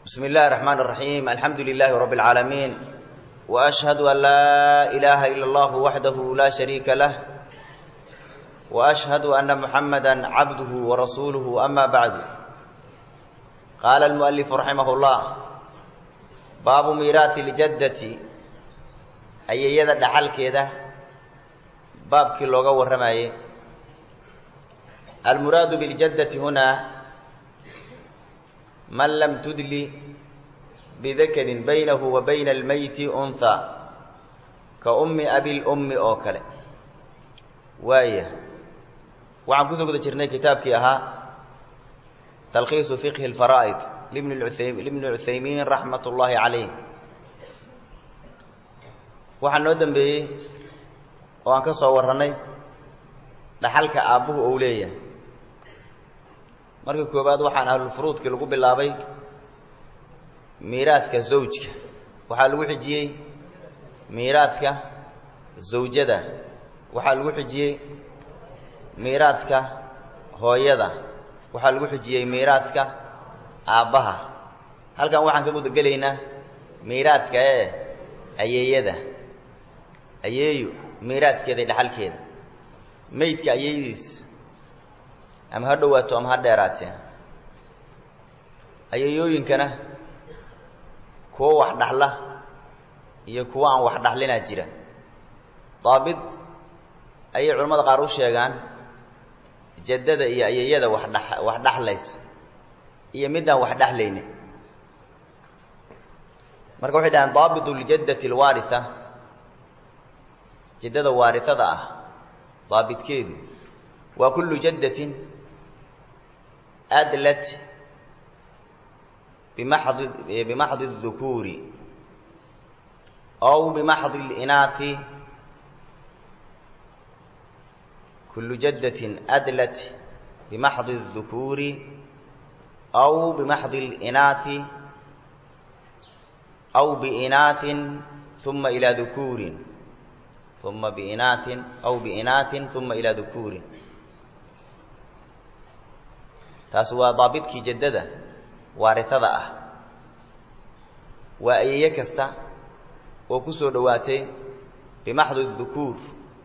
بسم الله الرحمن الرحيم الحمد لله رب العالمين وأشهد أن لا إله إلا الله وحده لا شريك له وأشهد أن محمدا عبده ورسوله أما بعد قال المؤلف رحمه الله باب ميراث الجدة أي يدا دحل كده باب كي لوغا ورمايه المراد بالجدة هنا من لم تدل بذكر بينه وبين الميت أنثى كأم أبي الأم أوكل وايه وعن كسو قد جرني كتابك أها تلخيص فقه الفرائض لابن العثيمين رحمة الله عليه وحن ندم به وعن كسو ورني لحلك أبوه أوليه markii koobaad waxaan ahlul furuudkii lagu bilaabay miiraadka zawjka waxa lagu xijiyay miiraadka zawjada waxa lagu xijiyay miiraadka hooyada waxa lagu xijiyay miiraadka aabaha halkan waxaan ka guud galeynaa miiraadka ayeeyada ayeeyo miiraadkeeda dhaxalkeeda meydka ayeeydiis ama ha dhawaato ama ha dheeraatee ayeeyooyinkana kuwa wax dhaxla iyo kuwa aan wax dhaxlina jira daabid ay culimada qaar u sheegaan jaddada iyo ayeeyada wax dhaxlays iyo midaan wax dhaxlaynin marka waxay dhahaan daabidul jaddati alwaritha jaddada waarithada ah daabidkeedu waa kullu jaddatin أدلت بمحض الذكور أو بمحض الإناث كل جدة أدلت بمحض الذكور أو بمحض الإناث أو بإناث ثم إلى ذكور ثم بإناث أو بإناث ثم إلى ذكور taas waa daabidkii jaddada waarithada ah waa ayeeye kasta oo ku soo dhawaatay bimaxdud dhukuur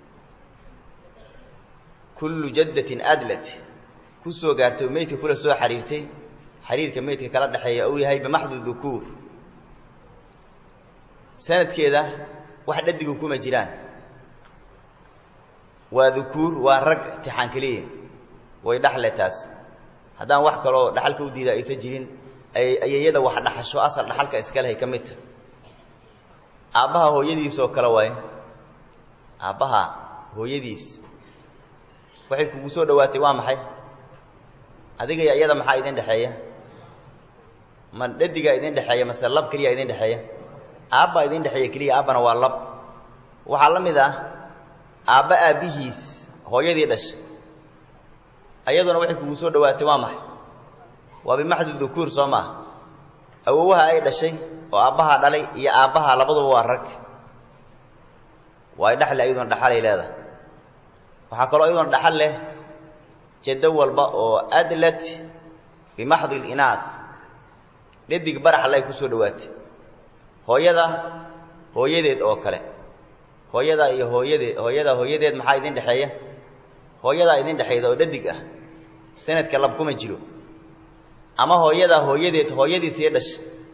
kullu jaddatin adlat ku soo gaartay meydka kula soo xariirtay xariirka meydka kala dhaxeeya oo yahay bimaxdud dhukuur sanadkeeda wax dhadigu kuma jiraan waa dhukuur waa rag tixaan kaliya way dhaxletaas haddaan wax kale oo dhaxalka u diida aysan jirin ayeeyada wax dhaxasho asal dhaxalka iska leh kamid aabaha hooyadiis oo kala way aabaha hooyadiis waxay kugu soo dhawaatay waa maxay adiga iyo iyada maxaa idin dhaxeeya man dhadiga idin dhaxeeya masal lab kaliya idin dhaxeeya aabba idin dhaxeeya kaliya aabana waa lab waxa la mid ah aabba aabihiis hooyadii dhashay ayaduna waxay kugu soo dhawaatay waa maxay waa bimaxdud dhukuur sooma awowaha ay dhashay oo aabaha dhalay iyo aabaha labaduba waa rag way dhaxlay ayaduna dhaxalay leedahay waxa kale oo ayaduna dhaxal leh jadda walba oo adlat bimaxdil inaath dhadig barax lay ku soo dhawaatay hooyada hooyadeed oo kale hooyada iyo hooyadeed maxaa idin dhaxeeya hooyada idin dhaxeeyda oo dhadig ah sanadka lab kuma jiro ama hooyada hooyadeed hooyadiis iyo dhash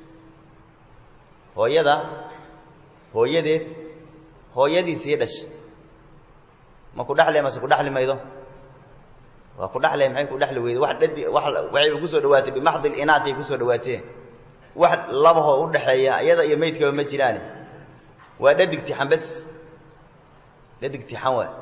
hooyada hooyadeed hooyadiis iyo dhash ma ku dhaxlay ma ku dhaxli maydo waa ku dhaxlay maxay ku dhaxli weeydo wax dhadi waxay ku soo dhawaatay bimaxdil inaati ku soo dhawaatay wax labaho u dhaxeeya iyada iyo meydka ma jiraan waa dhadig tixan bas dhadig tixan waa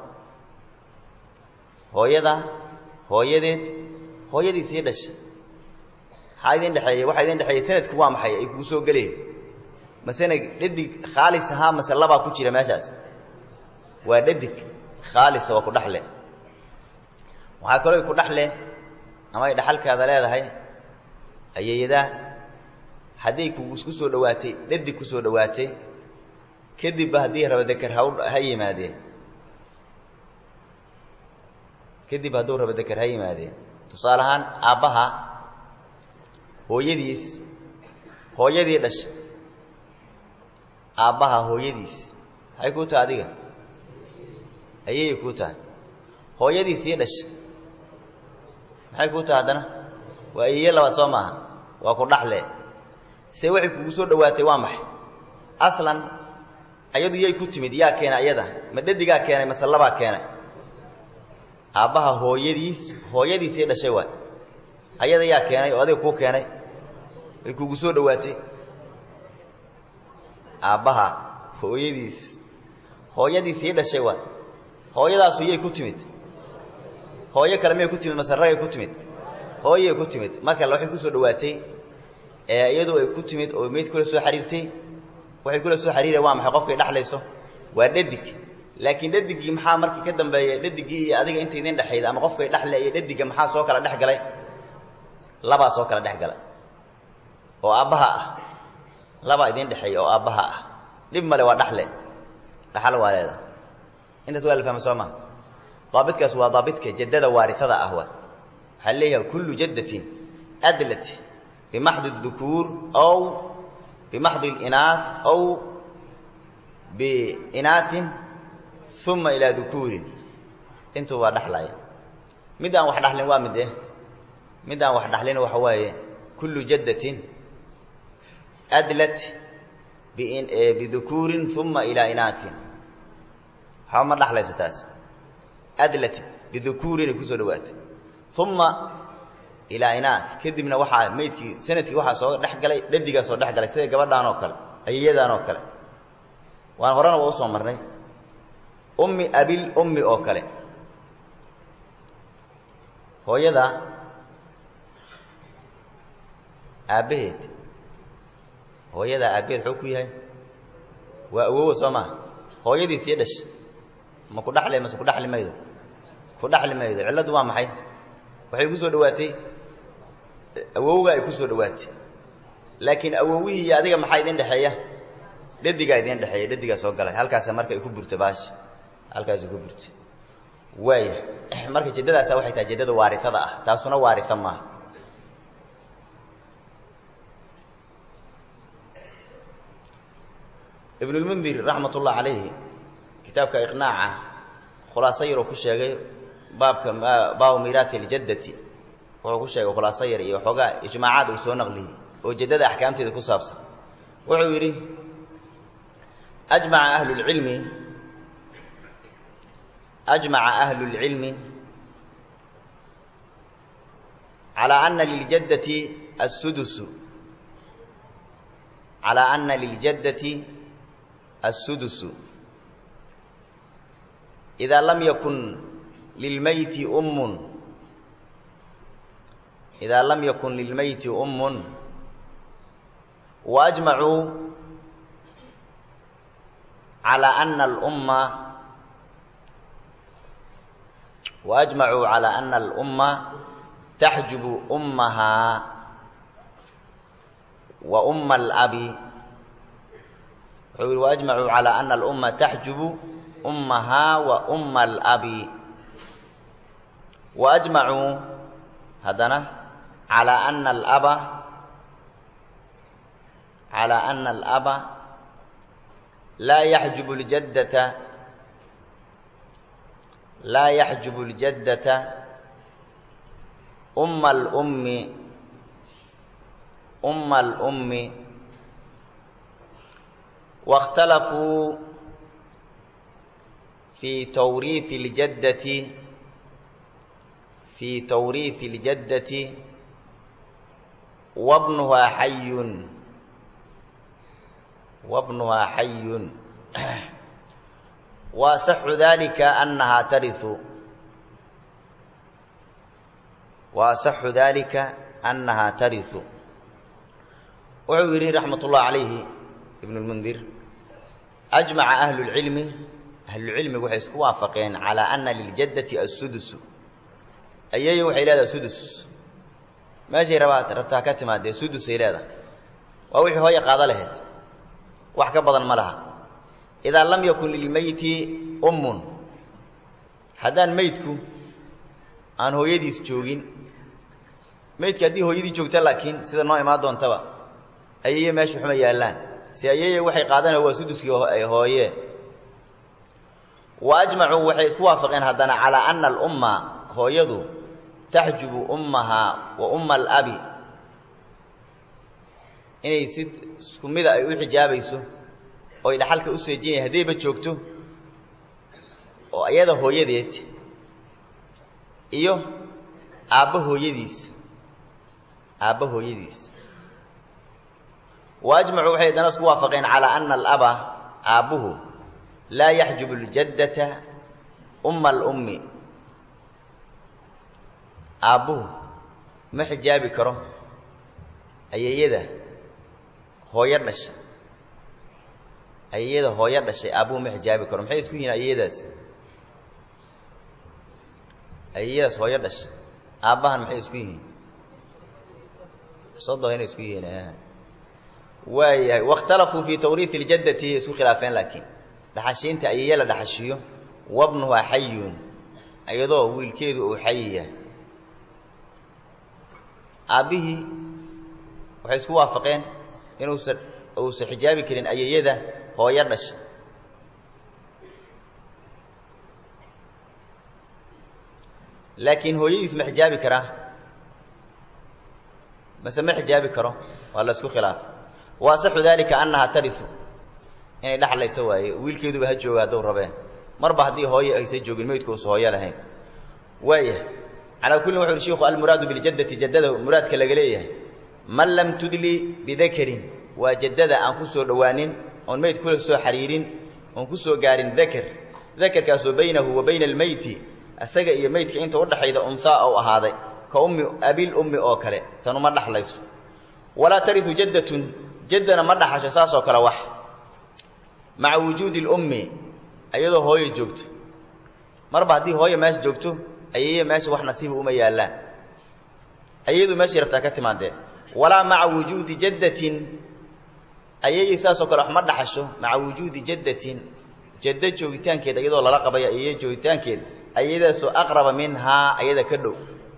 hooyada hooyadeed hooyadiis iyo dhash haydin dhaxeeyay waxa idin dhaxeeyay sanadku waa maxay ay ku soo galeen masana dhadig khaalis aha masal laba ku jira meeshaas waa dhadig khaalis oo ku dhaxle waxa kale oo ku dhaxle ama ay dhaxalkaada leedahay ayeeyada haday kugu isku soo dhawaatay dhadig ku soo dhawaatay kadib hadii raba dakar ha yimaadeen kadib hadduu rabo dakar ha yimaadeen tusaale ahaan aabbaha hooyadiis hooyadii dhashay aabbaha hooyadiis maxay ku tahay adiga ayay ku tahay hooyadiisii dhashay maxay ku tahay hadana waa ayay labaad soo maaha waa ku dhaxle see waxay kugu soo dhawaatay waa maxay aslan ayadu yay ku timid yaa keenay ayada ma dadigaa keenay ma salaba keenay aabbaha hooyadiisii dhashay waa ayada yaa keenay oo adiga ku keenay ay kugu soo dhawaatay aabbaha hooyadiisii dhashay waa hooyadaas yay ku timid hooyo kale ma ku timid masarray ku timid hooyay ku timid marka waxay ku soo dhawaatay iyadu ay ku timid oo meed kula soo xariirtay waxay kula soo xariiray waa maxay qofkay dhaxlayso waa dhadig laakiin dhadigii maxaa markii ka dambeeyay dhadigii iyo adiga inta idin dhaxayda ama qofkay dhaxlay iyo dhadiga maxaa soo kala dhaxgalay laba soo kala dhaxgalay oo aabbaha ah laba idin dhaxay oo aabbaha ah dib male waa dhaxle dhaxal waaleeda intaas waa la fahmay Soomaa daabitkaas waa daabitka jaddada waarithada ah waa xalliya kullu jaddatin adlat بمحض الذكور أو بمحض الإناث أو بإناث ثم إلى ذكور انتوا ودحلاي مدان واحد دحلين وامد مدان واحد دحلين وحواي كل جدة أدلت بذكور ثم إلى إناث حوما دحلاي ستاس أدلت بذكور كسو دوات ثم إلى إناث كدبنا وحا ميتي سنتي وحا سو دخغلay dhadiga soo dhaxgalay sida gabadhaan oo kale ayayadaan oo kale waan horana waa soo marnay ummi abil ummi oo kale hooyada aabaheed wuxuu ku yahay waa awoow Soomaa hooyadiisii dhash ma ku dhaxlay ma ku dhaxli maydo ciladu waa maxay waxay ku soo dhawaatay awowga ay ku soo dhawaatay laakiin awowihii adiga maxay idin dhaxeeya dhadiga soo galay halkaas markay ku burto baash halkaas ku burto waaya marka jidadaas waxay tahay jidada waarithada ah taasuna waaritha ma ibn al-Mundhir rahmatullah alayhi kitabka iqnaa'a khulaasayro ku sheegay baabka baaw miirathi al-jaddati wuxuu ku sheegay khulaasayr iyo xogaa ijmaacaad uu soo naqliyay oo jaddada ahkaamteeda ku saabsan wuxuu yiri ajma'a ahlul ilmi ala anna lil jaddati as-sudus idha lam yakun للميت أم وأجمعوا على أن الأم تحجب أمها وأم الأب وأجمعوا على أن الأم تحجب أمها وأم الأب وأجمعوا هذانا على أن الأب لا يحجب الجدة أم الأم واختلفوا في توريث الجدة وابنها حي وصح ذلك أنها ترث وعوري رحمة الله عليه ابن المنذر أجمع أهل العلم وحيسكوا وافقين على أن للجدة السدس أيها وحيلادة سدس ماشي ربطها كتما دي سدس إلادة ووحي هو يقاضى لهد وحكا بضن ملها إذا لم يكن للميت أم هدان ميتكو aan hooyadiis joogin meedka hadii hooyadii joogta laakiin sida noo imaado doonta أيية ماشي حما يالان سي أيية وحي قادنا هو سدس هويه وأجمعوا وحي اسوافقين هدنا على أن الأمة هويدو تحجب أمها وأم الأبي إني ست كميدا أي حجابيسو oo ila halka u seejiyay hadeeba joogto oo ayada hooyadeed iyo aabba hooyadiis waajmacu waxay danas ku waafaqeen ala anna al-aba aabuhu la yahjubu al-jaddata umma al-ummi aabuhu ma xijaabi karo ayayada hooyo dhashay ayada hooyo dhashay aabuhu ma xijaabi karo maxay isku yihiin ayadaas hooyo dhashay aabahan maxay isku yihiin صدوا هنا اسكي هنا واختلفوا في توريث الجدة سو خلافين لكن دحشينت اييلا دحشيو وابنها حي ايضو ويلكيدو حيه ابيه waxay isku waafaqeen inuu xijaabi karin ayayada hooyo dhashay laakiin hooyadiis ma xijaabi karaa بس ما حجابي كرو ولا اسكو خلاف واصح ذلك انها ترث يعني دخل يسوي ويلكيدو با جوغا دو ربeen marba hadii hooyo ay say joogin meedkoos hooyo lahayn way على كل وحور شيخ المراد بالجدة جدده مرادك laga leeyahay man lam tudli bidhakarin wa jaddada aan ku soo dhawaanin on meed kula soo xariirin on ku soo gaarin dhakarkaas oo baynahu wa bayna almayti asaga iyo meedka inta u dhaxayda unsa oo ahaaday كأم أبي الأم أوكله تنو ما دحليس ولا ترث جدنا ما دحش أساس وكلا وح مع وجود الأم أيضا هو يجوكت مربع دي هو ماشي جوكتو أيه ماشي وح نصيب أمي الله أيضا ماشي رفتكت ما ده ولا مع وجود جدة أيه أساس وكلا ما دحشه مع وجود جدة جوكتان كده أيضا ولا لقب أيه جوكتان كده أيضا سو أقرب منها أيضا كدو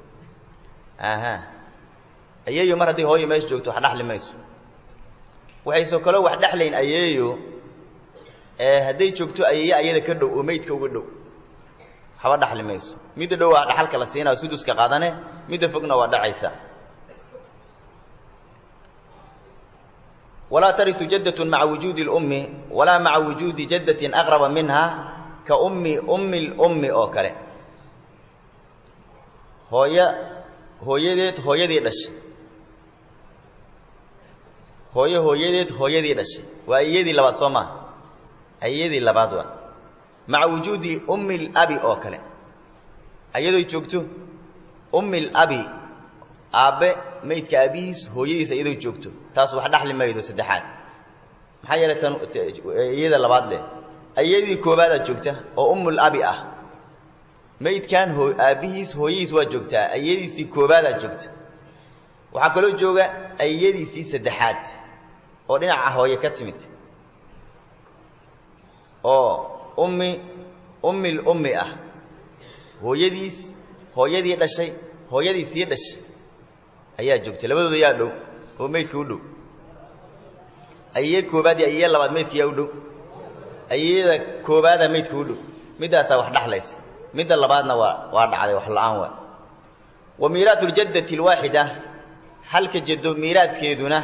ayeeyo mar hadii hooyo meesh joogto wax dhaxli mayso waxay soo kala wax dhaxleen ayeeyo haday joogto ayeeyo ayada ka dhow oo meedka uga dhow haba dhaxli mayso mid dhow waa dhaxalka la siinaa suduska qaadane mid fogna waa dhacaysa ولا ترث جدة مع وجود الأم ولا مع وجود جدة أقرب منها كأم الأم أو كله hooyadeed dhashay hooyadeed dhashay waa ayadii labaad Soomaa ayadii labaad waa maca wujudi ummi al-abi oo kale ayadoo joogto ummi al-abi aabe meedka abiis hooyadiis ayadoo joogto taas wax dhaxli maydo saddexaad maxay yeelatan ayada labaad leh ayadii koobaad joogta oo ummu al-abi ah meed kan aabihiis hooyadiis waa joogtaa ayadiisi koobaad joogta waxa kale oo jooga ayadiisi saddexaad oo dhinaca hooyo ka timid oo ummi al-ummi ah hooyadii dhashay hooyadiisi dhashay ayaa joogta labadooda yaa dhow oo meedka u dhow ayay koobaad iyo ayay labaad meedka yaa u dhow ayada koobaad meedka u dhow midaas wax dhaxlaysa مد اللبادنا وادعى وحلان و وميراث الجدة الواحدة هل كجدو ميراث كيدنا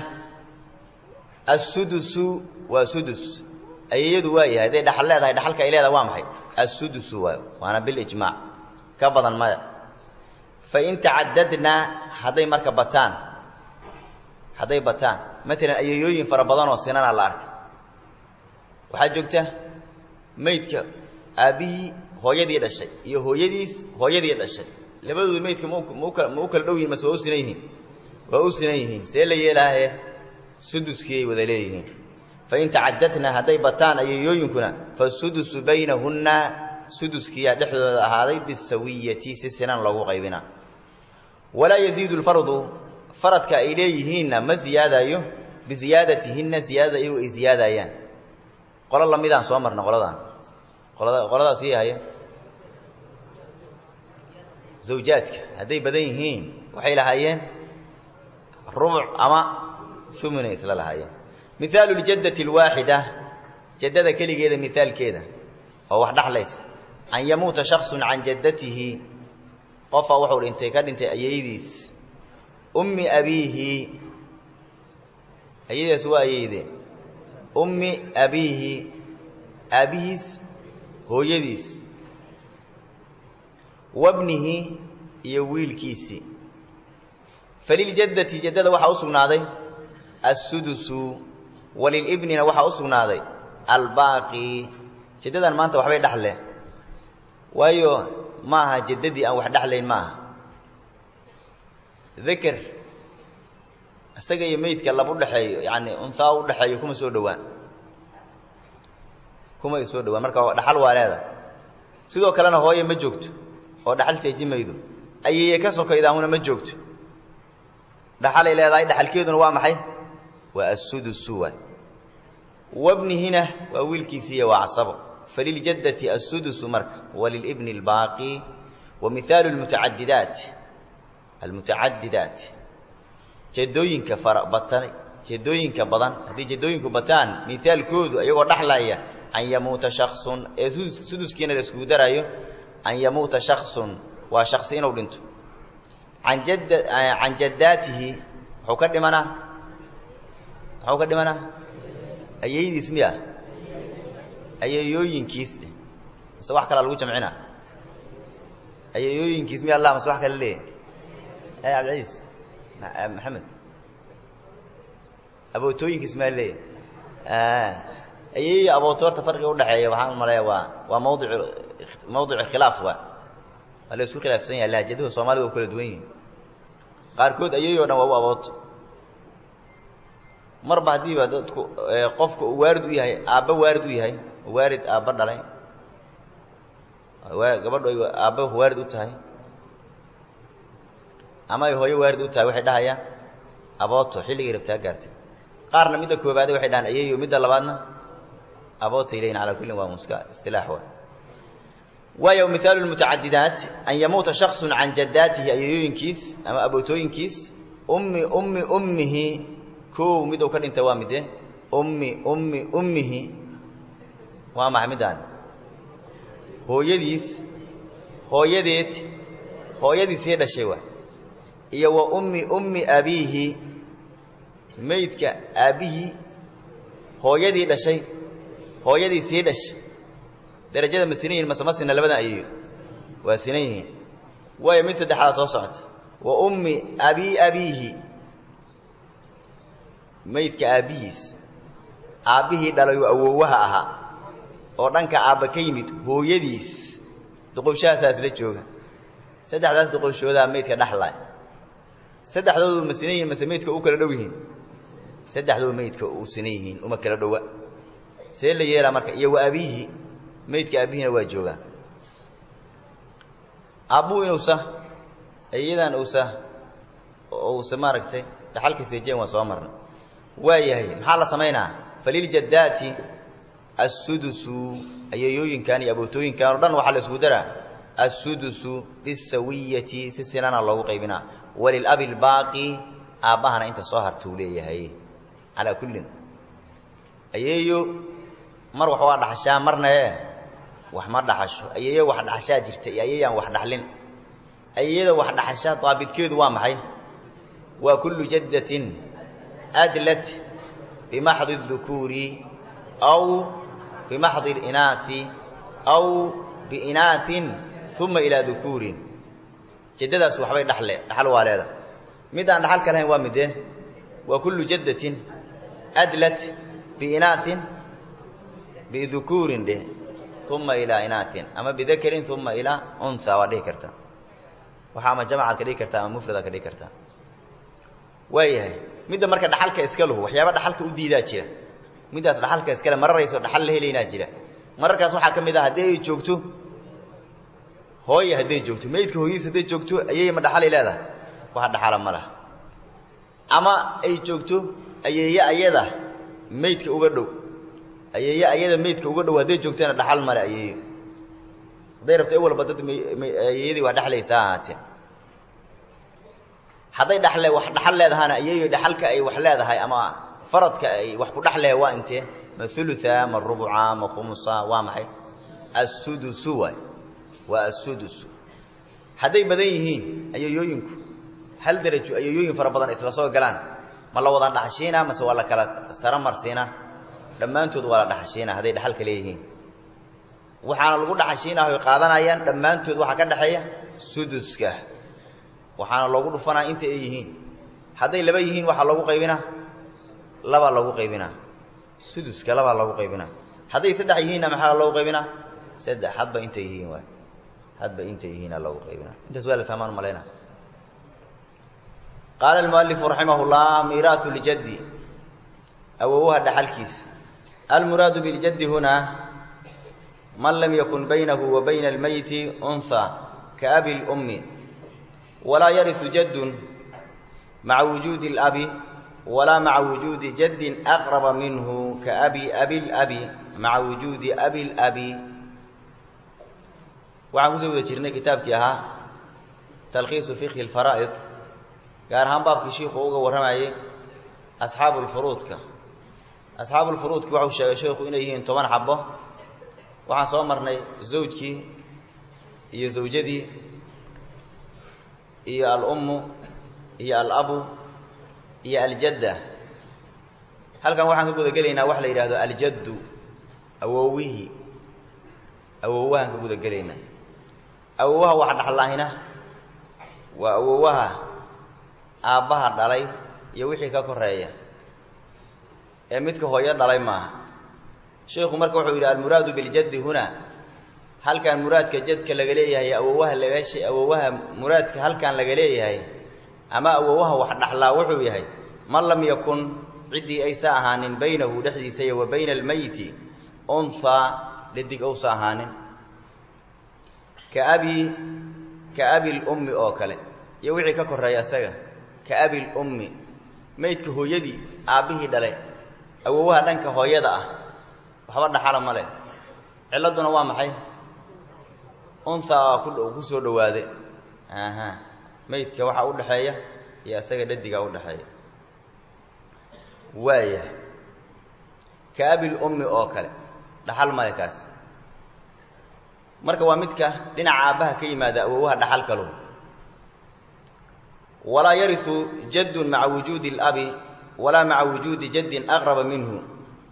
السدس وسدس أي دواء هذا دحل هذا دحل كإله دوام حي السدس وأنا بالإجماع كبضا ما فإن تعددنا هذا مركبتان هذا بتان مثلا أيوين فربضان وسنان على الأرض وحاجته ميتك أبي hooyadii dhashay iyo hooyadii dhashay labadoodu meedka ma kala dhow yihiin masoo sinayhiin see la yeelaahay suduskii wada leeyihiin fa in ta'addatna haday bataan ayooyinkuna fa sudusu baynahunna suduskii dhexdooda ahaaday bisawiyati si sinan lagu qaybina wala yaziidu al-fardu faradka ay leeyihiin ma ziyaadayo bi ziyadatihinna ziyada iyo ziyadayaan qolo lamidaan soo marna qoladaas yahay zawjaadka haday badan yihiin waxay lahaayeen rubuc ama ثمن إسلا لهاي مثال الجدة الواحدة جدة كلي كذا مثال كذا هو واحد ليس أن يموت شخص عن جدته قف وحور انت كاد انت أيديس أم أبيه أيديس هو أيدي أم أبيه أبيس هو يديس وابنه يويل كيسي فللجدة جدة وحا أسرناضي السدس وللابن وحا أسرناضي الباقي جدة ما أنت وحبي دحله وايو maaha jadadii aan wax dhaxlayn maaha dhikr asaga iyo meedka laba u dhaxeeyo yaani untaa u dhaxeeyo kuma soo dhawaan marka dhaxal waa leedahay sidoo kalena hooyo ma joogto oo dhaxal seejimaydo ayay ka sokoydaamuna ma joogto dhaxal ay leedahay dhaxalkeeduna waa maxay waa as-sudus wabnihina waa wiilkiisa waa casabo فللجدة السدس مرك وللابن الباقي ومثال المتعددات جدوين كفرق بطن جدوين كبضن هذه جدوين كبطان مثال كود أيوة رحلة أن يموت شخص سدس كينا لسكودر أيوة أن يموت شخص وشخصين ولنت عن جداته حكدمنا أيدي اسمها أيوينكيس صباح كلا لو جمعنا أيوينكيس مي الله صباح كلا ليه أي عبد العزيز محمد أبو توينكيس مال ليه أي أبو تور تفرق يقول حيا وحنا ملايا وموضع خلاف ولا يسوق خلاف سنة لا جده صومالي وكل دوين قاركود أيوه أنا وأبوت مر بعدي بعد قفك وارد وياي أبا وارد وياي وارد أبا دلائي قبل أبا وارد وتاي أما هو وارد وتاي واحد هيا أبوته حلي قربتها قرت قارنا مدة كوبادة واحد عن أيه ومدة لبعضنا أبوته إلينا على كل ومسكا استلاح ويوم مثال المتعددات أن يموت شخص عن جداته أيه ينكيس أما أبوته ينكيس أمه كو مدو كان انت وامده امه وما حمدان هويديس هيدا شيء هي وام ابيه ميتك ابيه هويدي دشي هويدي سيدش درجه مسنين مسمسنا لبدا ايو واسنين way mid saddexaad soo socota wa ummi abihi maydka aabihii dhalayo awoowaha aha oo dhanka aaba ka yimid hooyadiis duqowshaas la jooga saddexdaas duqowshooda maydka dhaxlay saddexdoodu masneeyeen masameedka u kala dhow yihiin saddexdoodu maydka u sineeyeen uma kala dhowa see la yeela marka iyo abihi maydka aabihina waa jooga abu inuusa ayadan uusa maaragtay dhaxalkiisa jeen waa soo marnay waayahay maxaa la sameeynaa falil jaddaati as-sudusu ayayooyinkan iyo abootooyinkan oo dhan waxa la isku daraa as-sudusu bisawiyati sisinana loogu qaybinaa walil abil baaqi aabahana inta soo hartuu leeyahay ala kullin ayayo mar wax waa dhaxashaa marna wax ma dhaxasho ayayo wax dhaxashaa jirta ayayaan wax dhaxlin ayada wax dhaxashaa taabidkeedu waa maxay waa kullu jaddatin adlat bimahdhi adh-dhukuri aw bimahdhi al-inathi aw biinathin thumma ila dhukurin jaddadaas waxbay dhaxal waa leeda midaan dhaxal kale waa midee waa kullu jaddatin adlat biinathin bidhukurin ثم إلى إناث أما بذكر ثم إلى أنثى وديه كرتا وحاما جماعة كديه كرتا أما مفردة كديه كرتا وياهي مدى مركا دحالك إسكاله وحيابا دحالك أديدا جيرا مدى دحالك إسكاله مرة رئيسو دحال له لينا جيرا مرة كاسو حاكم مدى هديه جوكتو هوي هديه جوكتو ميدك هويس هديه جوكتو أيهي ما دحال إلا ذا واحد دحال أماله أما أي جوكتو أيهي أيهي ميدك أغردو ayada meedka uga dhow haday joogtana dhaxal male ayay deyrabta awal badad ayadii waa dhaxlaysaa haate hadday dhaxle wax dhaxal leedahana ayeeyo dhaxalka ay wax leedahay ama faradka ay wax ku dhaxlee waa intee ma thulutha ma rubuca ma khumsa waa maxay as-sudus wa as-sudus hadday badan yihiin ayeeyooyinku hal darajo ayeeyooyin fara badan isla soo galaan ma la wada dhaxshiina mase waa la kala sara marsiina dhammaantood waa la dhaxshiina hadday dhaxalka leeyihiin waxaana lagu dhaxshiinaa oo qaadanayaan dhammaantood waxa ka dhaxeeya suduska waxaana loogu dhufanaa inta ay yihiin hadday laba yihiin waxa lagu qaybinaa laba lagu qaybinaa suduska laba lagu qaybinaa hadday saddex yihiinna maxaa loogu qaybinaa saddex hadba inta yihiin waa hadba inta yihiin loogu qaybinaa intaas waa la fahmaan maleena قال المؤلف رحمه الله ميراث الجد أووها دحلكيس المراد بالجد هنا من لم يكن بينه وبين الميت أنثى كأبي الأم ولا يرث جد مع وجود الأب ولا مع وجود جد أقرب منه كأبي الأب مع وجود أبي الأب وعاوز أقول لك كتابك ياها تلخيص فقه الفرائض gaar ahaan baabkii sheekhu uga waramayay asxaabul furuudka wuxuu sheegay sheekhu inay yihiin 10 xabo waxaan soo marnay zawjkii iyo zawjadii iyo al-ummu iyo al-abu iyo al-jadda halkan waxaan ka guda galeynaa wax la yiraahdo al-jaddu awowihi awowahan ka guda galeynaa awowaha waxa dhaxlaahina waa awowaha aabbaha dhalay iyo wixii ka koreeya ee midka hooyo dhalay maaha sheekhu marka wuxuu yiri al-muraadu bil jadd huna halkan muraadka jadka laga leeyahay awowaha muraadka halkan laga leeyahay ama awowaha wax dhaxlaa wuxuu yahay man lam yakun cidii aysa ahaanin baynahu dhaxdiisa iyo bayna al-mayti untha lidig oo sahaanin ka abi al-ummi oo kale iyo wixii ka koreeya asaga كأبي الأم ميتك هو يدي أبيه دلي أووها دنك هو يدا وحبرنا حرم ماله علادنا وامحي أنثى كل كسر دوادي ميتك وحا أقول حياة يا سجد ددك أقول حياة وايه كأبي الأم أوكل دحل مالكاس مركب وميتك لنا عابها كيما دا أووها دحل كلو ولا يرث جد مع وجود الأب ولا مع وجود جد أقرب منه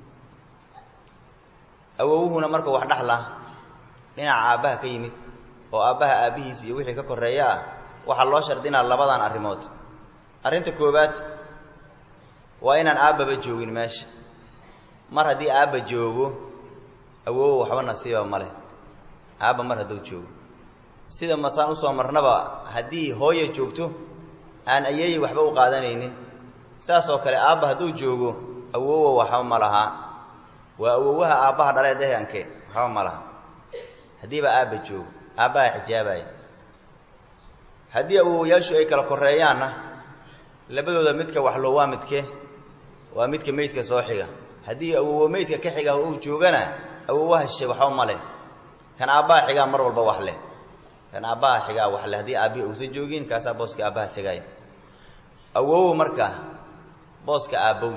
أووهنا مركو واحد دحله لنا عابها كيمت oo aabaha aabihiis iyo wixii ka koreeyaa waxa loo shardinaa labadan arimood arinta koobaad waa inaan aababa joogin meesha mar hadii aaba joogo awoow waxba nasiiba male aaba mar haduu joogo sida masaan u soo marnaba hadii hooyo joogto aan ayeeyay waxba u qaadanaynin saas oo kale aaba haduu joogo awoow waxba malaha waa awoowaha aabaha dhalay deegaanke waxba malaha hadii ba aaba joogo aabaa xijaabay hadii awoowayaashu ay kala koreeyaana labadooda midka wax loo waa midka meydka soo xiga hadii awoowa meydka ka xiga uu joogana awoowaha shay waxa ma leh kan aabaa xiga mar walba wax leh kan aabaa xiga wax leh hadii aabi uu soo joogin kaasa booska aabaa tagay awoow marka booska aabuu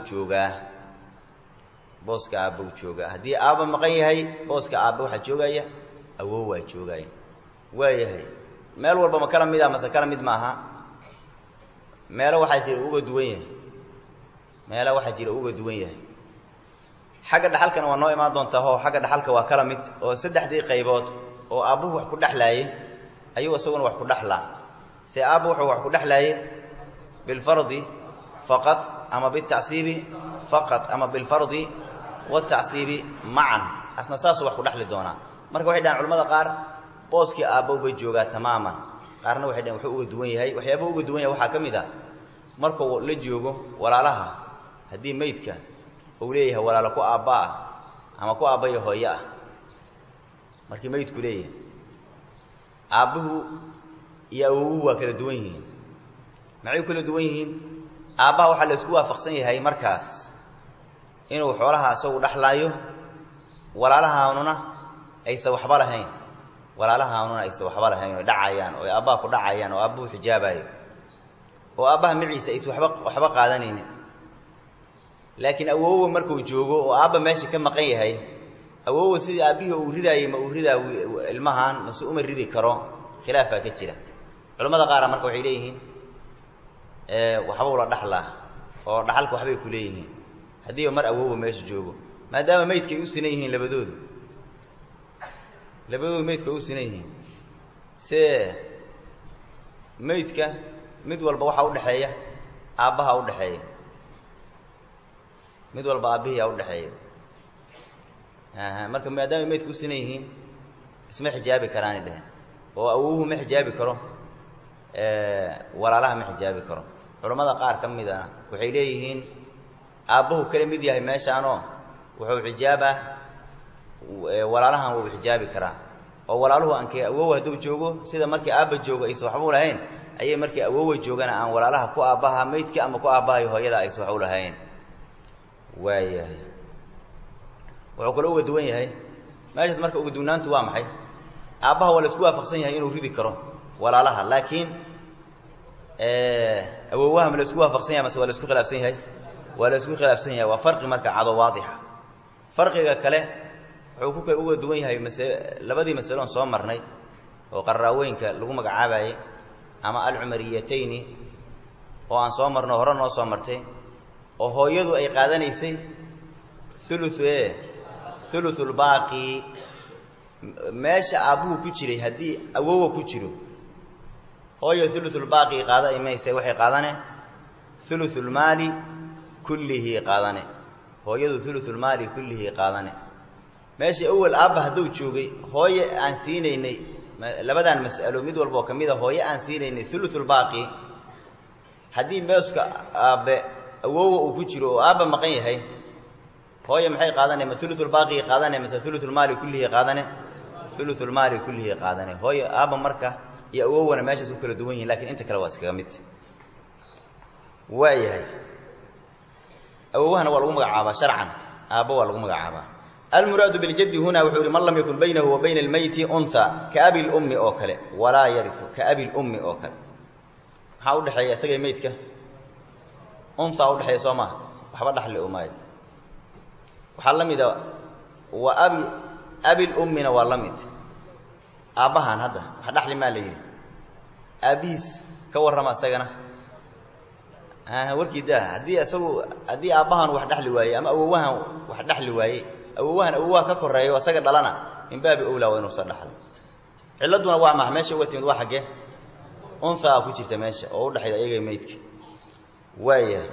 jooga hadii aaba maqan yahay booska aabuu waxa joogaya awoow waa joogay waayahay meel walba ma kala mid ah mase kala mid maaha meel waxa jira uga duwan yahay xagga dhaxalkana waa noo imaan doontaa oo xagga dhaxalka waa kala mid oo saddexdii qaybood oo aabuhu wax ku dhaxlaayay ayuu asaguna wax ku dhaxlaa si aabuhu wuxuu wax ku dhaxlaayay bil fardi faqat ama bil ta'sibi faqat ama bil fardi wa ta'sibi ma'an asna saasu wax ku dhaxli doona marka waxay dhaan culimada qaar booski aabbo bay joogaa tamaaman qaarna waxay dhaan wuxuu uga duwan yahay waxyaabo uga duwan yahay waxa kamid ah marka la joogo walaalaha hadii meydka uu leeyahay walaalo ku aabba ama ku aabbayo hooyo ah markii meydku leeyahay aabbuhu iyo awowgu waa kala duwan yihiin maxay kala duwan yihiin aabbaha waxa la isku waafaqsan yahay markaas inuu xoolaha asagu dhaxlaayo walaalahaanuna aysa waxba lahayn oo dhacayaan oo aabbaha ku dhacayaan oo aabbuhu xijaabayo oo aabbaha maciisa is waxba qaadanaynin laakiin awoowa markuu joogo oo aabba meesha ka maqan yahay awoowa sidii aabbihii uu ridaayay ma uu ridaa ilmahan mase uma ridi karo khilaafaa ka jira culamada qaar marka waxay leeyihiin waxba la dhaxlaa oo dhaxalka waxbay ku leeyihiin haddii mar awoowa meesha joogo maadaama meydkay u sinan yihiin labadoodu meydku ay u sinan yihiin se meydka mid walba waxaa udhaxeeya aabbaha udhaxeeya mid walba aabbihiyaa udhaxeeya marka maadaama meydku u sinan yihiin isma xijaabi karaani dhehen oo awowuhu ma xijaabi karo walaalaha ma xijaabi karo culammada qaar ka midana waxay leeyihiin aabbahu kala mid yahay meeshaanoo wuxuu xijaabaa walaalahan wuu xijaabi karaa oo walaaluhu aankee awow hadduu joogo sida markii aabba joogo aysan waxba u lahayn ayay markii awowa joogana aan walaalaha ku aabbaha meydka ama ku aabbahay hooyada aysan wax u lahayn waayahay wuxuu kale uga duwan yahay meeshaas marka uga duwnaantu waa maxay aabbaha waa la isku waafaqsan yahay inuu ridi karo walaalaha laakiin awowaha ma la isku waafaqsan yahay mase waa la isku khilaafsan yahay waa la isku khilaafsan yahay waa farqi marka cado waadixa farqiga kale wuxuu ku uga duwan yahay labadii masaloon soo marnay oo qaraaweynka lagu magacaabayay ama alcumariyatayni oo aan soo marno hore noo soo martay oo hooyadu ay qaadanaysay thuluthul baaqi meesha aabbuhu ku jiray haddii awowa ku jiro hooyo thuluthul baaqi qaada imayse waxay qaadane thuluthul maali kullihi qaadane hooyadu thuluthul maali kullihi qaadane meeshii awal aabba hadduu joogay hooye aan siinaynay labadan mas'alo mid walba oo ka mid a hooye aan siinaynay thuluthul baaqi haddii meeska aabbe awowa uu ku jiro oo aabba maqan yahay hooye maxay qaadanay ma thuluthul baaqi qaadanay mase thuluthul maali kullihi qaadane thuluthul maali kullihi qaadane hooye aabba marka iyo awowana meeshaas u kala duwan yihiin laakiin inta kale waa iskaga mid waayahay awowahana waa lagu magacaabaa sharcan aabba waa lagu magacaabaa almuraadu biljaddi huna wuxuu yihi man lam yakun baynahu wa bayna almeyti unha kaabi lummi oo kale walaa yariu kaabi lummi oo kale maxaa udhexeeya isagay meydka unha udhexeeya soo maaha waxba dhaxli umaayo waxaa la mida wa abilummina waa la mid aabbahan hadda wax dhaxli maa la yidhi aabbihiis ka warrama isagana warkii daa haddii aabbahan wax dhaxli waayey ama awowahan wax dhaxli waayey awowahan awowaha ka koreeyo isaga dhalana min baabi owlaa waa inuusan dhaxlo ciladuna waa maxa meesha uga timid waa xaggee unhaa ku jirta meesha oo udhexayda ayaga meydka waayahay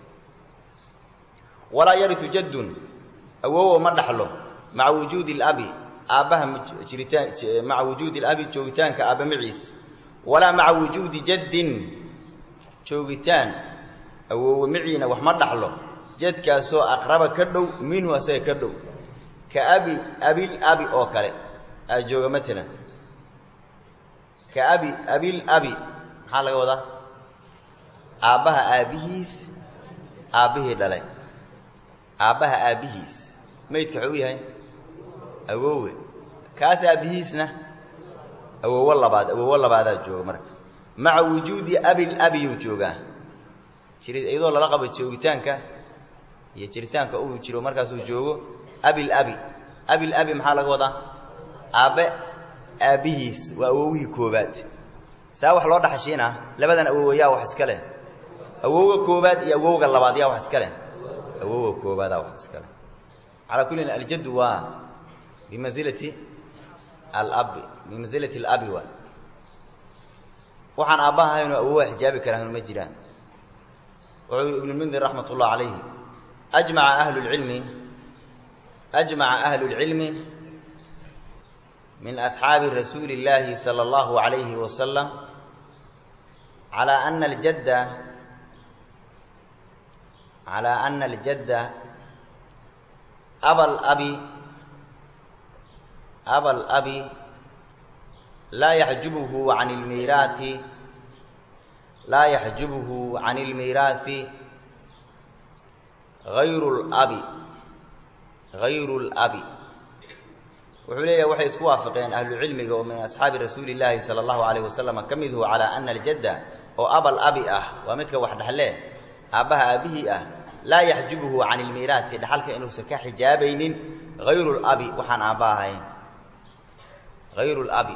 walaa yariu jaddun awowo ma dhaxlo maca wujuudi labi aabbaha maca wujuudi labi joogitaanka aabba maciis walaa maca wujuudi jaddin joogitaan awowe maciina wax ma dhaxlo jadkaasoo aqraba ka dhow minhu asaga ka dhow ka abilabi oo kale aa jooga maalan ka abilabi maxaa laga wadaa aabbaha aabbihiis aabbihii dhalay aabbaha aabbihiis meydka waxuu yahay awowe kaas aabbihiisna awowo labaadaa jooga marka maca wujuudi abilabiyuu joogaa iyadoo lala qabo joogitaanka iyo jiritaanka uu jiro markaasuu joogo abilabi maxaa laga wadaa aabbe aabbihiis waa awowihii koobaad saa wax loo dhaxashiinaa labadan awowe yaa wax iska leh awowga koobaad iyo awowga labaad yaa wax iska leh awowga koobaadaa wax iska leh calaa kullin aljaddu waa bimansilati alabi waa waxaan aabbaha ahaynoo awowa xijaabi karaanu ma jiraan wuxuu yihi ibnulmundir raxmat ullah calayhi ajmaca ahlu lcilmi min asxaabi rasuuli اllaahi salى اllahu عalayhi wasalam calى ana aljadda aba alabi laa yaxjubuhu can اlmiiraaثi غayru اlabi wuxuu leeyahay waxay isku waafaqeen ahlucilmiga oo min asxaabi rasuuli اllaahi salى اllahu عalayh wasalam ka midhu calى ana aljadda أو أبا الأبي ومثل واحد حلاه أبها أبيه لا يحجبه عن الميراث دحلك إنه سكا حجابين غير الأبي وحن أباهين غير الأبي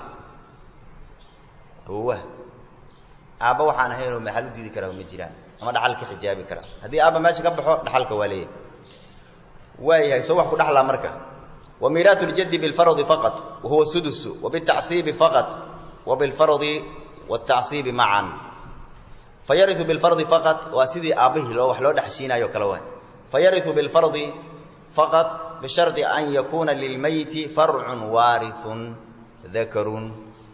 هو أبا وحن هينو محل دي كره مجران أما دحلك حجابي كره هذه أبا ماشي قبحه دحلك وليه وهي يسوح كل دحلا مركه وميراث الجد بالفرض فقط وهو السدس وبالتعصيب فقط وبالفرض والتعصيب معا فيرث بالفرض فقط وسيدي أبيه لو وحلو دحشينا يوكلوان فيرث بالفرض فقط بشرط أن يكون للميت فرع وارث ذكر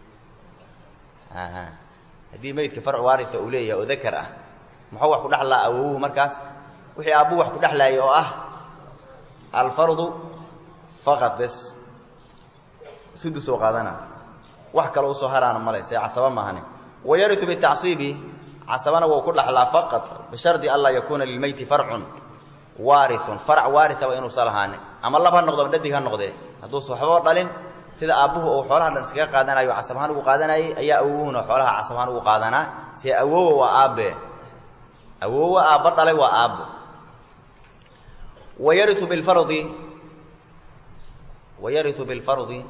هذه ميت كفرع وارث أوليه وذكر محوح كدحلا أبوه مركز وحي أبوه كدحلا يوه الفرض فقط بس سدس وقادنا وحكى له صهران مالي عصبا ما هني ويرث بالتعصيب عصبنا وكل حلا فقط بشرط الله يكون للميت فرع وارث فرع وارث وإنه صالحان أما الله بهالنقطة بدي هالنقطة هذو صحبه ضلين سيدا أبوه أو حولها نسكا قادنا أيو عصبان وقادنا أي أبوه حولها عصبان وقادنا سي أبوه وأب أبوه وأب طلع وأب ويرث بالفرض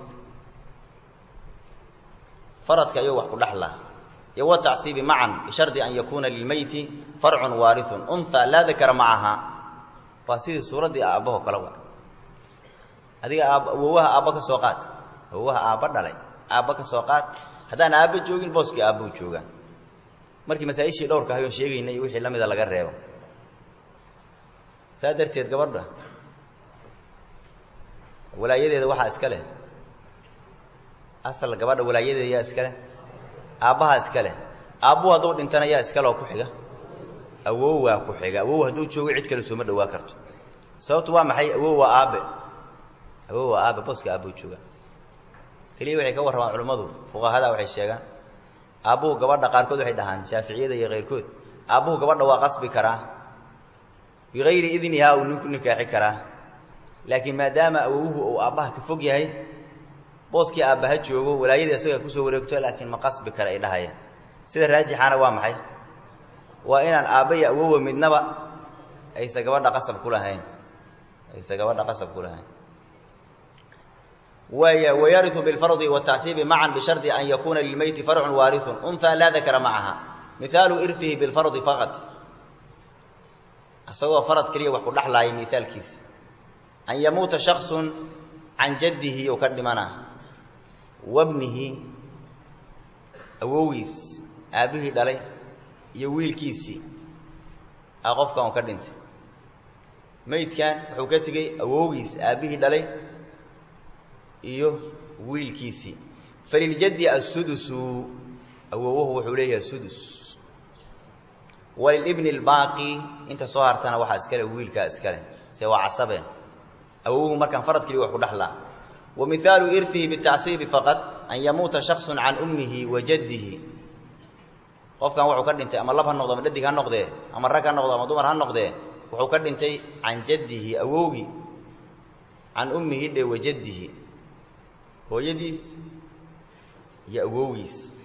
فرض كيو وحكو دحلا يو التعصيب معا بشرط أن يكون للميت فرع وارث أنثى لا ذكر معها فاسيد السورة دي أبوه كلاوة هذه أبوها أبوك سوقات أبوها أبو دلي أبوك سوقات هذا أنا أبو جوجين بوسكي أبو جوجا مركي مسائشي دور كهيون شيء إنه يوحي لم يدل غيره سادرتي تقبضه ولايده waxa iska leh asal gabadha walaayada yaa iska leh aabaha iska leh aabuhu haduu dhintana yaa iska loo ku xiga awoowa ku xiga awoow haduu joogo cid kale soo ma dhawaa karto sababtu waa maxay awoowa aabe boska aabu jooga kaliya waxay ka warramaan culimadu fuqahada waxay sheegaan aabuhu gabadha qaarkood waxay dhahaan shaafiiciyada iyo qeyrkood aabuhu gabadha waa qasbi karaa bigayri idniha uu ninku nikaaxi karaa laakiin maadaama awowuhu uu aabaha ka fog yahay booskii aabaha joogo walaayada isaga ku soo wareegto laakiin ma qasbi kara ay dhahaya sida raajixana waa maxay waa inaan aabaya awowa midnaba aysa gabadha qasab ku lahayn ويرث بالفرض والتعصيب معا بشرط أن يكون للميت فرع وارث أنثى لا ذكر معها مثال إرثه بالفرض فقط أصوى فرض كليه وحكو لحلا مثال كيس أن يموت شخص عن جده يكرمنا وابنه أوويس أبيه دلي يويل كيسي أقف كان كردنت ميت كان وحكتك أوويس أبيه دلي إيوه ويل كيسي فللجد السدس أووه وحوليه السدس وللابن الباقي انت صهرتنا waxa iskale wiilka iskale see waa casabe awuhu markan farad kaliya wax ku dhaxla ومثال إرثه بالتعصيب فقط أن يموت شخص عن أمه وجده قف كان وحو كدنتي أما لبها النقضة من ددك هالنقضة أما الركا النقضة أما دومر هالنقضة وحو كدنتي عن جده أووه عن أمه دي وجده هو يديس يا أوويس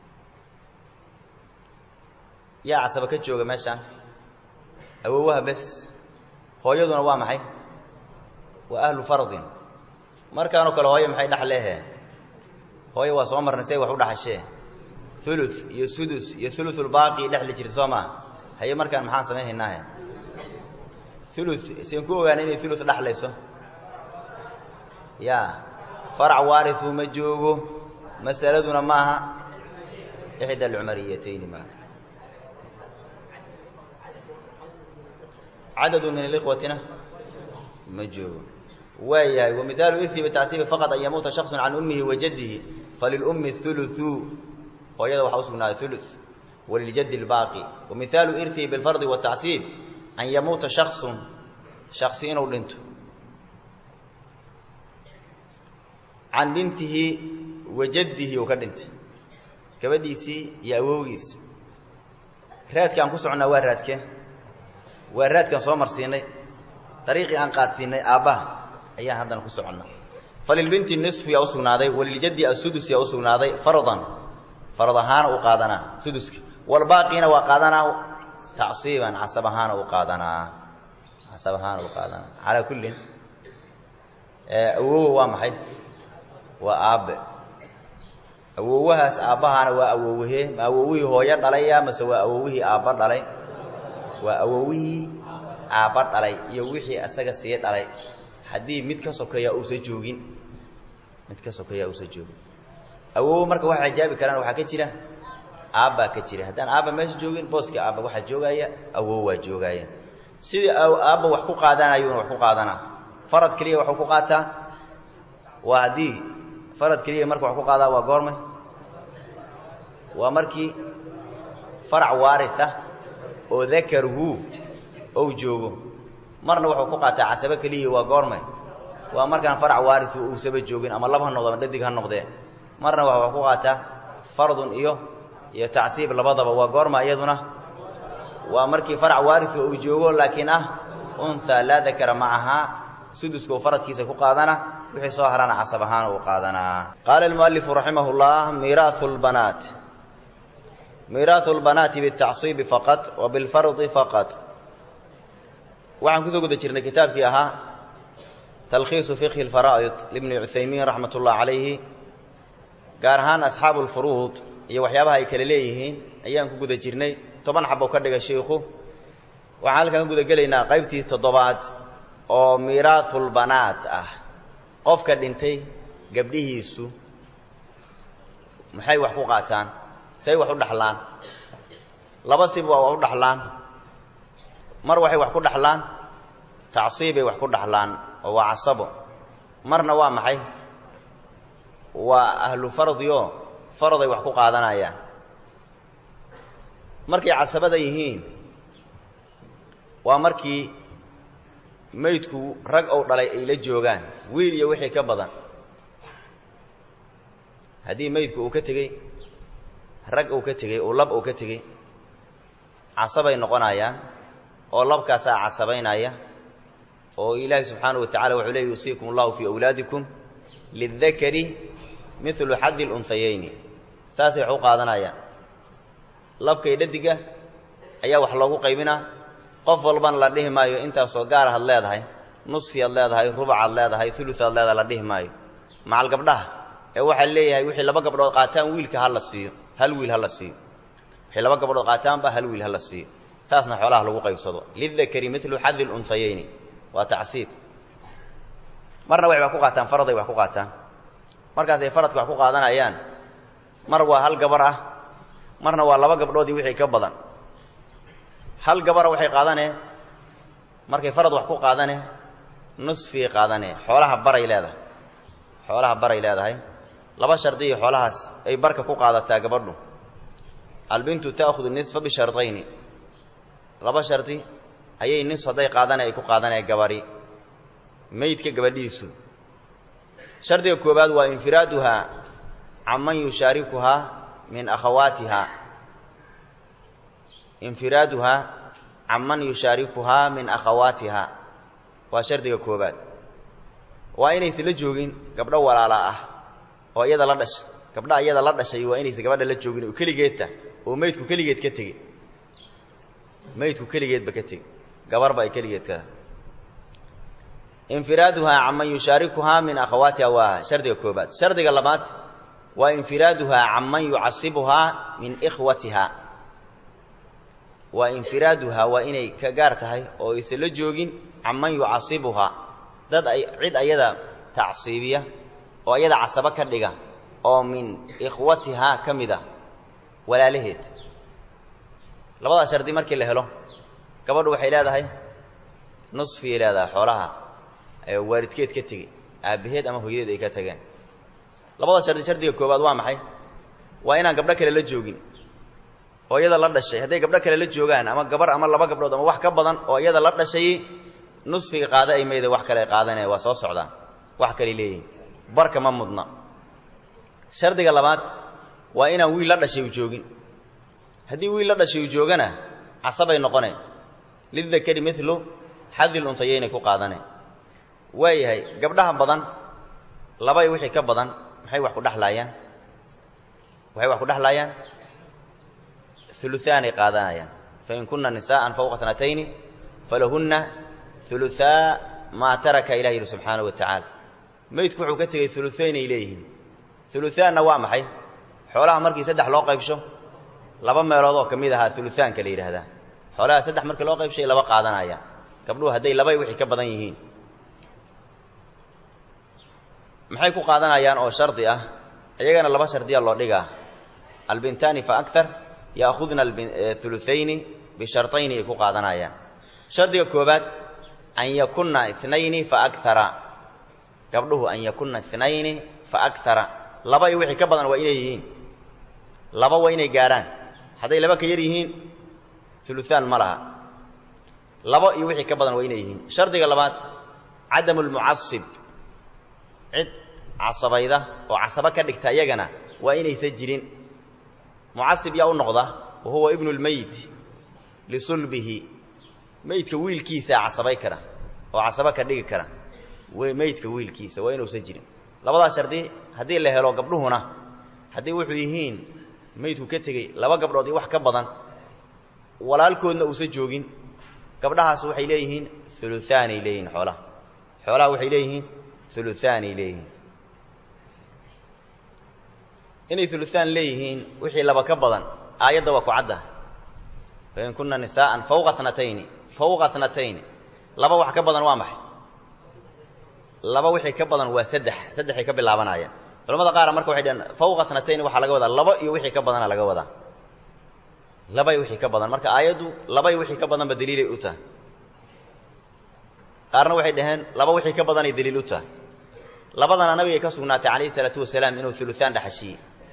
يا عصبك جوجا ماشان أووها بس هو يدنا waa maxay waa ahlu fardin markaanu kala hooyo maxay dhaxleehe hooyo waa soo marnay say wax u dhaxashee thuluth iyo sudus iyo thuluthul baaqi dhaxli jirtay Soomaa haye markaan maxaan sameeynaa thuluth seen ku ogaanay inay thuluth dhaxlayso ya farع وارث ma joogo masaladuna maaha ihda al-umariyatayn ma عدد من الإخوتنا مجهول وياي ومثال إرثه بالتعصيب فقط أن يموت شخص عن أمه وجده فللأم الثلث ويده وحوسنا الثلث وللجد الباقي ومثال إرثه بالفرض والتعصيب أن يموت شخصين ولنته عن بنته وجده وكدنته كبديسي يا أوغيس راتك أن كسعنا وراتك واراد كان soo marsiinay طريقي aan qaadsiinay aabaha ayaa hadan ku soconnaa falilbinti nisfi ya usugnaaday waliljaddi as-sudus ya usugnaaday faradan faradahaan u qaadana suduska والباقين وقادنا تعصيبا عصبهان وقادنا عصبهان وقادنا على كل أوه ومحي وآب أوهاس آبهان وأوه ما أوه هو يدليا مسوا أوه آب دلي وأوه آب دلي يوحي أسجى سيد دلي حدي متك سكيا أوسجوجين متك سكيا أوسجوجين أوه مرك واحد جاب كلام واحد كتيره آبا كتيره هدان آبا ماش جوجين بوسك آبا واحد جوجايا أوه جوجايا سيد أو آبا وحقوق قادنا يون وحقوق قادنا فرض كليه وحقوق قاتا وهدي فرض كليه مرك وحقوق قادا وقرمه ومركي فرع وارثة أو ذكره أو جوجو مرنا وحقوق قاتا عسبة كليه وقرمه ومركان فرع وارث أو سبب جوجين أما الله هالنقطة من ددك هالنقطة مرنا وحقوق قاتا فرض يتعصيب لبضب وقرمه أيضنا ومركي فرع وارث أو جوجو لكنه أنثى لا ذكر معها سدس وفرد كيس قادنا وحي صهرنا عصبهان وقادنا. قال المؤلف رحمه الله ميراث البنات بالتعصيب فقط وبالفرض فقط. وعن كتب قد جرنا كتاب كيها تلخيص فقه الفرائض لابن عثيمين رحمة الله عليه قارهان أصحاب الفروض يوحيابها يكلليه أيام قد جرنا طبعا حبوا كردق الشيخ وعالك قد قلنا قيبتي تضبات oo miiraathul banaat qofka dhintay gabdhihiisu maxay wax ku qaataan say wax u dhaxlaan laba sib waa u dhaxlaan mar waxay wax ku dhaxlaan taasiibay wax ku dhaxlaan oo waa casabo marna waa maxay waa ahlu fardiyo farday wax ku qaadanayaan markay casabada yihiin waa markii maydku rag oo dhalay ay la joogaan wiil iyo wixii ka badan hadii maydku uu ka tagay rag uu ka tagay oo lab uu ka tagay casabay noqonayaan oo labkaas casabaynaya oo ilaahay subhanahu wa ta'ala wuxuu leeyahay yusiikum Allahu fi awlaadikum lidhakari mithlu hadhi al-unthayayn saasay wax u qaadanayaan labkay dhadiga ayaa wax loogu qaybinaa qof walban la dhihi maayo inta soo gaar ah leedahay nusfi ad leedahay rubac ad leedahay thuluth ad leedahay la dhihi maayo macal gabdhaha ee waxa leeyahay wixii laba gabdhood qaataan wiilka hal la siiyo hal wiil hal la siiyo wixii laba gabdhood qaataan ba hal wiil hal la siiyo saasna xoolaha lagu qaybsado lidhakari mithlu hadhi al-unthayayn wa ta'sib marna way wax ku qaataan faraday wax ku qaataan markaas ay faradku wax ku qaadanayaan mar waa hal gabar ah marna waa laba gabdhood wixii ka badan hal gabar waxay qaadanay markay farad wax ku qaadanay nusfi qaadanay xoolaha baray leedahay laba shardi xoolahaas ay barka ku qaadataa gabadhu albintu ta'khudhu nisfa bi shartayn laba shardi ayay nis haday qaadanay ay ku qaadanay gabari meydka gabadhiisu shardiga koobaad waa infiraaduha amman yusharikuha min akhawatiha انفرادها عمن يشاركها من أخواتها وشرطها كوبات وإنيس لجوجين قبل ولا لا oo iyada la dhash gabdha iyada la dhashay waa inaysa gabadha la joogin oo kaligeedta oo meydku kaligeed ka tagay meydku kaligeed ba ka tagay gabar ba ay kaligeed ka infiraaduha amma yusharikuha min akhawatiha wa shardiga koobaad shardiga labaad waa infiraaduha amma yu'assibuha min ikhwatiha wa infiraaduha wa inay ka gaar tahay oo isla joogin amma yu'assibuha dad ay cid ayada ta'sibiya oo ayada casaba ka dhiga oo min ikhwatiha kamida walaalaheed labada shardi markii la helo gabadhu waxay leedahay nusfi leedahay xoolaha ay waalidkeed ka tagay aabaheed ama hooyadeed ay ka tageen labada shardiga koobaad waa maxay waa inaan gabdho kale la joogin oo iyada la dhashay haday gabdho kale la joogaan ama gabar ama laba gabdhood ama wax ka badan oo iyada la dhashay nusfiga qaada ay meeyday wax kale qaadanay waa soo socdaan wax kale leeyihiin barka ma mudna shardiga labaad waa inaan wiil la dhashay u joogin hadii wiil la dhashay u joogana casabay noqonay lidhakari mithlu hadhil unthayayn ku qaadanay waayahay gabdhaha badan laba ay wixii ka badan maxay wax ku dhaxlayaan ثلثان قادنايا فإن كنا نساء فوق 2 فلهن ثلثا ما ترك إلهي سبحانه وتعالى ميدku wuxuu ka tagay ثلثين إليهن ثلثان waa maxay xoolaha markii 3 loo qaybsho laba meelood oo kamid ah ثلثان kale yiraahdaa xoolaha 3 markii loo qaybshay laba qaadanaya gabdhuhu haday laba wixii ka badan yihiin maxay ku qaadanayaan oo shardi ah ayagana laba shardiya loo dhigaa albintani fa akthar yaakhudna الثلثين بشرطين ku qaadanayaan shardiga koobaad an yakunna 2 fa akthara gabdhuhu an yakunna 2 fa akthara laba wixii ka badan waa inay yihiin laba waa inay gaaraan haday laba ka yar yihiin ثلثان malaha laba iyo wixii ka badan waa inay yihiin shardiga labaad adamul mu'assib cid asabayda oo asaba ka dhigta iyagana waa inaysan jirin mu'assib yaa u noqda oo huwa ibnu al-mayt li sulbihi maydka wiilkiisa asabay kara oo asaba ka dhigi kara way maydka wiilkiisa waa inuusan jirin labada shardi hadii la helo gabdhuhuna hadii wuxuu yihiin maydku ka tagay laba gabdhood iyo wax ka badan walaalkoodna uu soo joogin gabdhahaas waxay leeyihiin ثلثان ilayhin xoolaha waxay leeyihiin ثلثان ilayhin inay ثلثان leeyihiin wixii laba ka badan aayada waa ku cadda in kunna nisaa'an fawqa 2 laba wax ka badan waa maxay laba wixii ka badan waa 3 ka bilaabanayaan culimada qaar marka waxay dhaheen fawqa 2 waxa laga wadaa laba iyo wixii ka badan laga wadaa laba iyo wixii ka badan marka aayadu laba iyo wixii ka badan ba daliilay u tahay qaarna waxay dhaheen laba wixii ka badan ay daliil u tahay labadana nabiga ka sugnaatay kaleey salatu wasalaam inuu ثلثان dhaxashii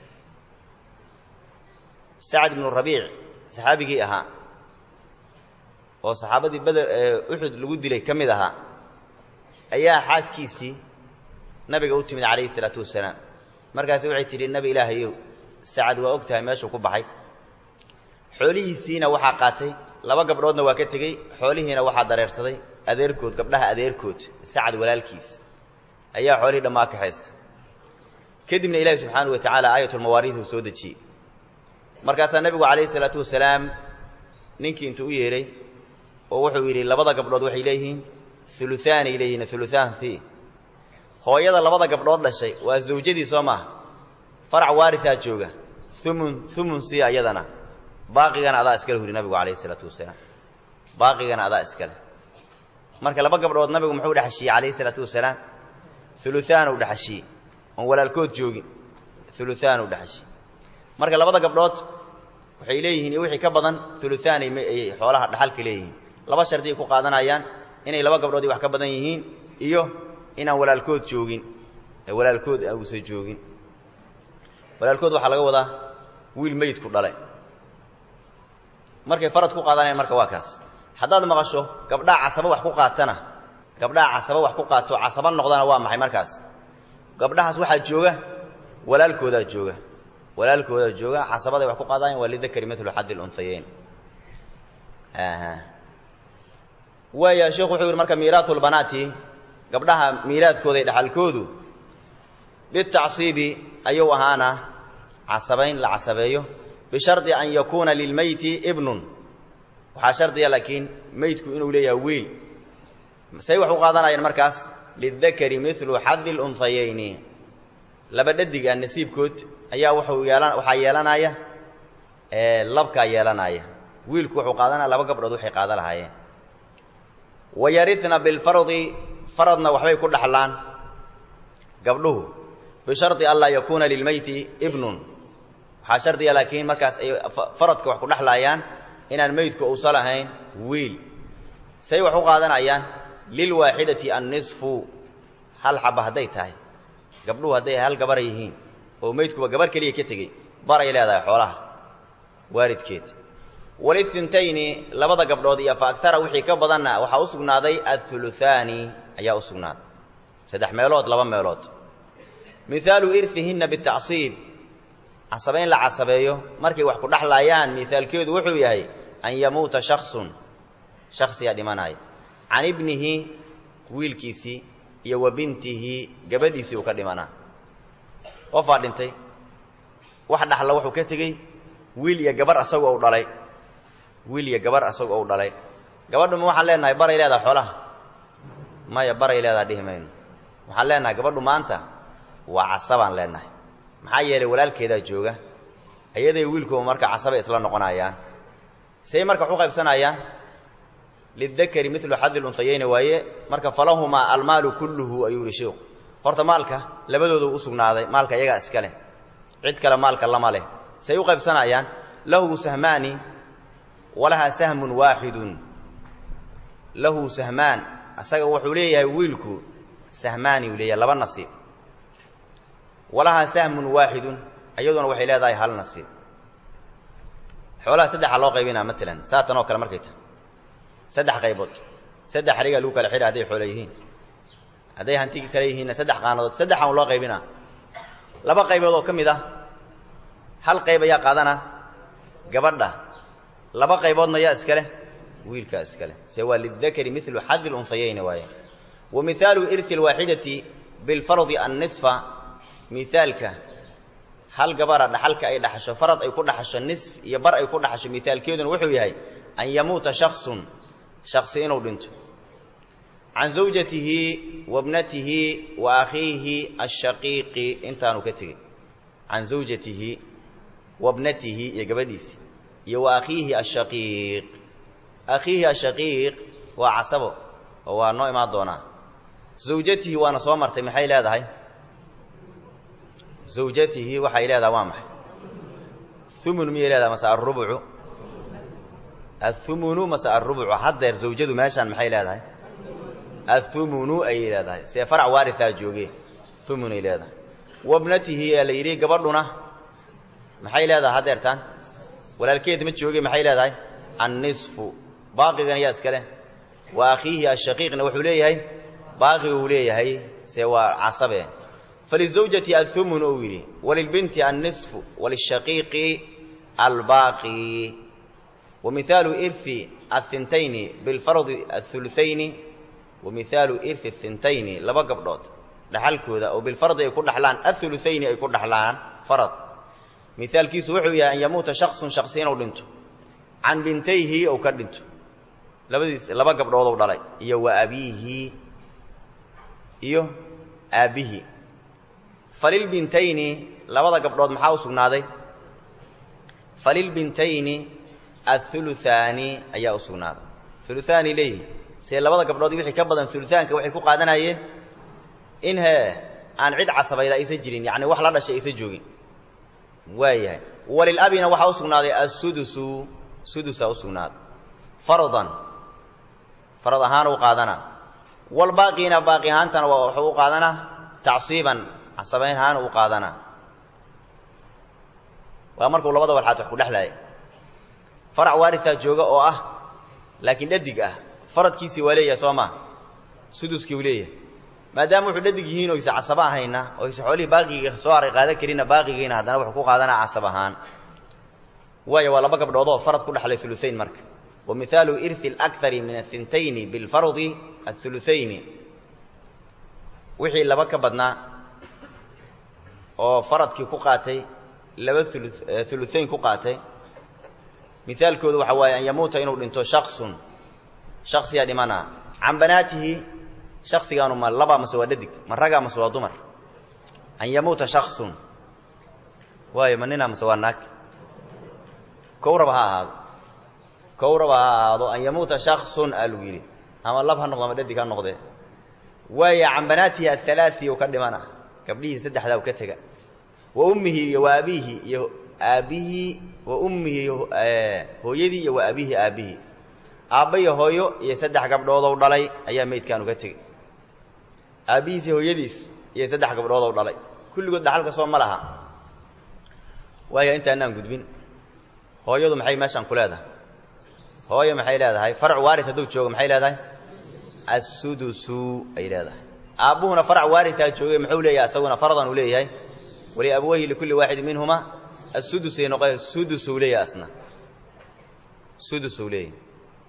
Sa'd ibn Rabi' saxaabigii ahaa oo saxaabadii Badr Uhud lagu dilay kamid ahaa ayaa xaaskiisii nabiga u timid kaleey salatu wasalaam markaas waxay tiri nabi ilaahayow Sa'd waa ogtahay meesha ku baxay xoolihiisina waxa qaatay laba gabdhoodna waa ka tagay xoolihiina waxa dareersaday adeerkood gabdhaha adeerkood Sa'd walaalkiis ayaa xoolihii dhamaa ka haysta kadibna ilaahay subhanahu wa ta'ala aayatul mawaariith soo dajiyay markaas nabigu kaleey salatu wasalaam ninkii intuu yeeray oo wuxuu yiri labada gabdhood waxay leeyihiin ثلثان ilayhin ثلثان fi hooyada labada gabdhood dhashay waa zawjadii Soomaa farac waaritha jooga thumun si ayadana baaqigana adaa iskala huri nabigu kaleey salatu wasalaam baaqigana adaa iskala marka laba gabdhood nabigu muxuu dhaxashiyay kaleey salatu wasalaam ثلثان u dhaxashiyay oo walaalkood joogin ثلثان u dhaxashiyay marka labada gabdhood waxay leeyihiin wixii ka badan ثلثان ay xoolaha dhaxalka leeyihiin laba shardi ku qaadanayaan inay laba gabdhood wax ka badan yihiin iyo inaan walaalkood joogin walaalkood uusan joogin walaalkood waxa laga wadaa wiil mayd ku dhalay markay farad ku qaadanayaan marka waa kaas haddaad maqasho gabdhaha casaba wax ku qaatana gabdhaha casaba wax ku qaato casaba noqdana waa maxay markaas gabdhahaas waxa jooga walaalkooda jooga casabada wax ku qaadayaan walida kalimatu haddil unsayayn waya sheekhu wuxuu yiri marka miiraathul banaati gabdhaha miiraadkooda dhaxalkoodu bitacsibi ayuu ahaana casabayn la casabeeyo bisharti an yakuna lilmayti ibnun waxa shardiya laakiin maydku inuu leeyahay wiil say wax u qaadanayaan markaas lidhakari mithlu haddil unsayayn laba dhadiga nasiibkood ayaa waxa yeelanaya labka yeelanaya wiilku wuxuu qaadanaa laba gabdhood waxay qaadan lahaayeen wayarithna bil fardi faradna waxbay ku dhaxlaan gabdhuhu bisharti alla yakuna lil mayti ibnun waxa shardiya laakiin markaas ay faradka wax ku dhaxlayaan inaan maydku uu salahayn wiil say wax u qaadanayaan lil waahidati an-nisfu hal xaba haday tahay gabdhuhu haday hal gabar yihiin oo maydkuba gabar kaliya ka tagay baray leedahay xoolaha waaridkeed walithintayni labada gabdhood iyo fa akthara wixii ka badanna waxa u sugnaaday athuluthani ayaa u sugnaaday saddex meelood laba meelood mithaalu irthihinna bitacsiib casabayn la casabeeyo markay wax ku dhaxlayaan mithaalkeedu wuxuu yahay an yamuuta shakhsi ya dhimanay an ibnihi wiilkiisi iyo wa bintihi gabadhiisi uu ka dhimanaa qof dhintay wax dhaxla wuxuu ka tagay wiil iyo gabar asagu uu dhalay wiil iyo gabar asagu uu dhalay gabadhu ma waxaan leenahay baray leedahay xoolaha maya baray leedahay dhihimayno waxaan leenahay gabadhu maanta waa casabaan leenahay maxaa yeelay walaalkeeda jooga ayaday wiilku marka casaba isla noqonayaan say marka u qaybsanayaan lidakari mithlu hadd al-unthayayn waaye marka falahuma al-maalu kulluhu ayuu sheekhu horta maalka labadoodu u sugnaaday maalka iyaga iska leh cid kale maalka lama leh say u qaybsanayaan lahu sahmaani walaha sahmun waahidun lahu sahmaan asaga wuxuu leeyahay wiilku sahmaani uu leeyahay laba nasiib walaha sahmun waahidun ayaduna waxay leedahay hal nasiib xoolaha saddex loo qaybinaa midlan saatan oo kale markay tahay saddex qaybood saddex xariga lagu kala xiray haday xoolo yihiin haday hantiga kale yihiin saddex qaanadood saddex aan loo qaybinaa laba qaybood oo kamid ah hal qayb ayaa qaadana gabadha laba qayboodna yaa iska leh wiilka iska leh sawa lidakari mithlu hadd al-unthayayn waaya wa mithalu irthi al-wahidati bil fardi an-nisfa mithaalka hal gabara dhaxalka ay dhaxasho farad ay ku dhaxasho nisf iyo bar ay ku dhaxasho mithaalkeeduna wuxuu yahay an yamuuta shakhsi inuu dhinto can zawjatihi wa ibnatihi wa akhihi ash-shaqiqi intaanu ka tagay can zawjatihi wa ibnatihi iyo gabadhiisi iyo wa akhihi ash-shaqiq waa casabo oo waa noo imaan doonaa zawjatihi waana soo martay maxay leedahay zawjatihi waxay leedahay waa maxay thumun miyay leedahay masa ar-rubu'u athumunu masa ar-rubu'u haddeer zawjadu meeshaan maxay leedahay athumunu ay leedahay see farac waaritha jooge thumun ay leedahay wabnatihi la yiri gabadhuna maxay leedahay haddeertan walaalkeed ma jooge maxay leedahay an-nisfu baaqigan yaa iskale wa akhihi ash-shaqiqna wuxuu leeyahay baaqi uu leeyahay see waa casabe فللزوجة الثمن أولي وللبنت النصف وللشقيق الباقي ومثال إرث الثنتين بالفرض الثلثين ومثال إرث الثنتين لبقى بلوت لحل كذا أو بالفرض يكون حلان الثلثين يكون حلان فرض مثال كيس وحوي أن يموت شخصين أو بنته عن بنتيه أو كبنته لبقى بلوت ودلي يو أبيه يو أبيه فللبنتين لبدا قبضود maxaa u sugnaaday فللبنتين الثلثان ayaa u sugnaaday ثلثان leey see labada gabdhood wixii ka badan ثلثانka waxay ku qaadanayeen in aan cid casabayda aysan jirin yaani wax la dhashay aysan joogin waayahay walil abina waxa u sugnaaday as-sudusa u sugnaaday fardan ahaan u qaadana wal baaqina baaqi ahaantana waxa u qaadana ta'siban asabayn haan u qaadana waa markuu labada walxaad wax ku dhaxlay farac waaritha jooga oo ah laakiin dhadig ah faradkiisi waa leeyahay Soomaa suduski uu leeyahay maadaama wuxuu dhadig yihiin oo isa casaba ahayna oo isa xoolihi baaqiga soo aray qaada karina baaqigiina hadana wuxuu ku qaadana casaba ahaan waayo waa laba gabdhood oo farad ku dhaxlay thuluthayn marka wa mithalu irthi al-akthar min ath-thintayn bil fardi ath-thuluthayn wixii laba ka badnaa oo faradkii ku qaatay laba thuluthayn ku qaatay mithaalkoodu waxa waaye an yamuuta inuu dhinto shakhsiya dhimana can banaatihi shakhsigaanu ma laba mase waa dhadig ma raga mase waa dumar an yamuuta shakhsun waaye manina mase waa naag kowraba ha ahaado an yamuuta shakhsun alu yiri ama lab ha noqdo ama dhadig ha noqdee waaye can banaatihi athalathi uu ka dhimana gabdhihi saddexda uu ka taga wa ummihi wa abihi iyo aabihi wa ummihi hooyadii iyo wa abihi aabihi aabbayo hooyo iyo saddex gabdhood oo dhalay ayaa meedkan uga tagay aabihiis hooyadiis iyo saddex gabdhood oo dhalay kulligood dhaxalka soo ma laha waayo intaanaan gudbin hooyadu maxay meeshan ku leedahay hooyo maxay leedahay farac waarith haduu joogo maxay leedahay as-sudusu ay leedahay aabuhuna farac waaritha joogay muxuu leeyahay asaguna faradan uu leeyahay wali abawayhi likulli waahid minhuma as-sudus yanoqay sudus uu leeyahay asna sudus uu leeyahay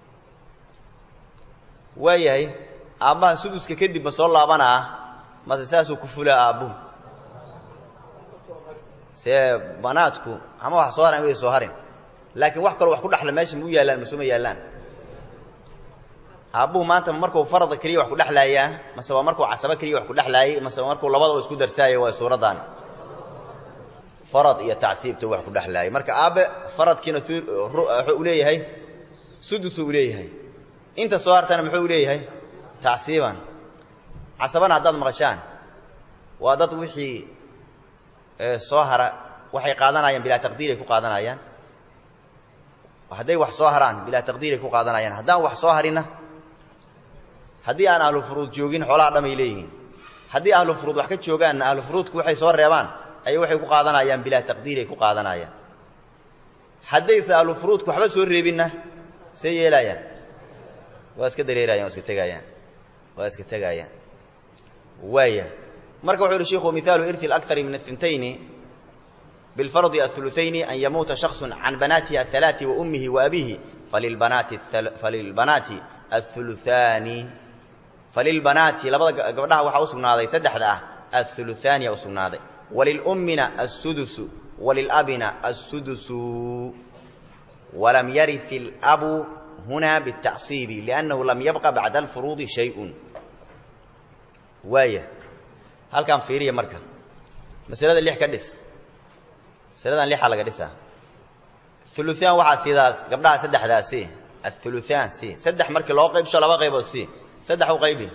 waayahay aabaha suduska kadib ma soo laabanaa ma saasuu ku fulaa aabuhu banaadku ama wax soo haran way soo harin laakiin wax kale wax ku dhaxla meesha mu yaalaan masuma yaalaan aabuu maanta markuu farad kaliya wax ku dhaxlaaya mase waa markuu casaba kaliya wax ku dhaxlaayay mase markuu labadaba isku darsaayay waa suuradan farad iyo tacsiibta wax ku dhaxlaayay marka aabe faradkiina wuxuu leeyahay sudus uu leeyahay inta soo hartana muxuu leeyahay tacsiiban casabana haddaad maqashaan waa dad wixii soo hara waxay qaadanayaan bilaa taqdiir ay ku qaadanayaan hadday wax soo haraan bilaa taqdiir ay ku qaadanayaan haddaan wax soo harina haddii aan ahlu furuud joogin xoolaha dhamay leeyihiin haddii ahlu furuud wax ka joogaanna ahlu furuudku waxay soo reebaan ayay waxay ku qaadanayaan bilaa taqdiir ay ku qaadanayaan haddayse ahlu furuudku waxba soo reebinna see yeelayaan waa iska dareerayaan waa iska tegayaan waa iska tegayaan waaya marka wuxuu yidhi sheikhu mithaalu irthi alakthari min athintayni bilfardi athuluthayni an yamuuta shakhsun can banaatihi athalaati wa ummihi wa abiihi falilbanaati athuluthaani falilbanaati labada gabdhaha waxaa u sugnaaday saddexda ah athuluthaaniya u sugnaaday walilummina assudusu walilabina assudusu walam yarith alabu huna bitacsiibi liannahu lam yabqa bacda alfuruudi shayun waaya halkaan fiiriya marka masalada lix ka dhis masaladan lixa laga dhisaa thuluthaan waxaa sidaas gabdhaha saddexdaasi athuluthaan si saddex markii loo qaybsho laba qaybood si saddex u qaybi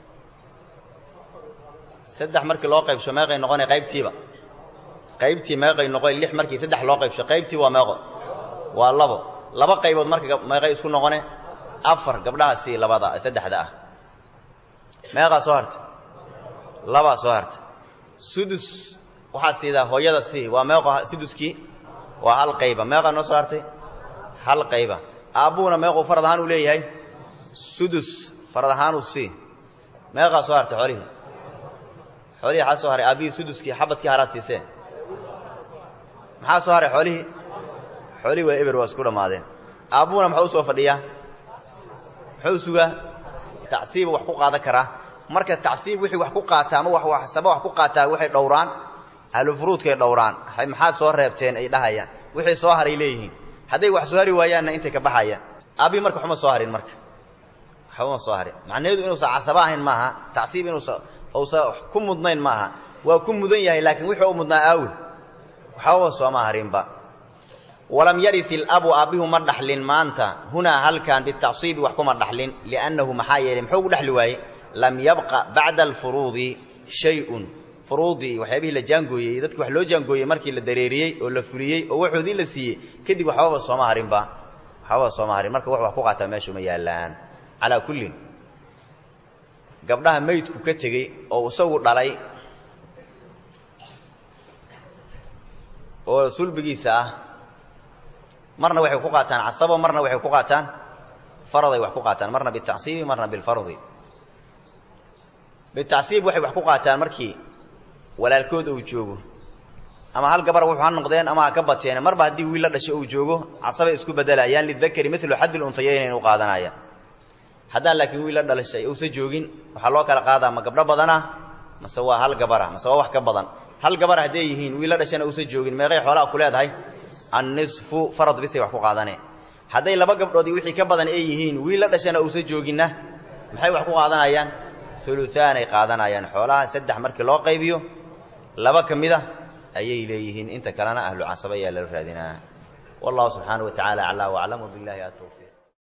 saddex markii loo qaybsho meeqay noqonay qaybtii meeqay noqonay lix markii saddex loo qaybsho qaybtii waa meeqo waa laba qaybood marka meeqay isku noqonay afar gabdhaha si labada saddexda ah meeqa soo hartay laba soo hartay sudus waxaa siidaa hooyada si waa meeqo suduskii waa hal qayba meeqa noo soo hartay hal qayba aabuuna meequu farad ahaan uu leeyahay sudus farad ahaan uu si meeqaa soo hartay xoolihii waxaa soo haray aabbihii suduskii xabadkii haraad siisee maxaa soo haray xoolihii waa eber waa isku dhammaadeen aabbuuna muxuu soo fadhiyaa muxuu sugaa tacsiiba wax ku qaadan karaa marka tacsiib wixii wax ku qaataa ama waxsaba wax ku qaataa waxay dhowraan ahlu furuudkay dhowraan maxaad soo reebteen ay dhahayaan wixii soo haray leeyihiin hadday wax soo hari waayaanna intay ka baxayaan aabbii marka waxuma soo harin marka waxbama soo harin macnaheedu inuusan casaba ahayn maaha tacsiib inuusan ku mudnayn maaha waa ku mudan yahay laakiin wixii u mudnaa aawi waxbaba sooma harinba walam yarith alabu aabbihu ma dhaxlin maanta hunaa halkan bitacsiibi wax kuma dhaxlin liannahu maxaa yeelay muxuu ugu dhaxli waayey lam yabqa bacda alfuruudi shayun furuudii waxyaabihii la jaangooyey dadkii wax loo jaangooyey markii la dareeriyey oo la fuliyey oo waxoodii la siiyey kadib waxbaba sooma harinba waxbaba sooma harin marka wax ku qaataa meesha uma yaallaan calaa kullin gabdhaha maydku ka tegey oo isagu dhalay oo sulbigiisa ah marna waxay ku qaataan casabo marna waxay ku qaataan faraday wax ku qaataan marna bitacsiibi marna bilfardi bitacsiib waxay wax ku qaataan markii walaalkood uu joogo ama hal gabar wuxuu noqdeen ama ka bateen marba haddii wiil la dhashay uu joogo casabay isku bedelayaan lidakari mithlu hadd al-untayayn inuu qaadanaya haddaan laakiin wiil la dhalashay uusan joogin waxaa loo kala qaadaa ma gabdho badana mase waa hal gabara mase waa wax ka badan hal gabar hadday yihiin wiil la dhashana uusan joogin meeqay xoolaha ku leedahay annisfu farad bisay wax ku qaadaneen hadday laba gabdhood iyo wixii ka badan ay yihiin wiil la dhashana uusan jooginna maxay wax ku qaadanayaan thuluthaan ay qaadanayaan xoolaha saddex markii loo qaybiyo laba ka mid ah ayay leeyihiin inta kalena ahlu casaba ayaa la raadinaa wallahu subxaanahu wa tacaala aclaa waclam wabillahi at-tawfiiq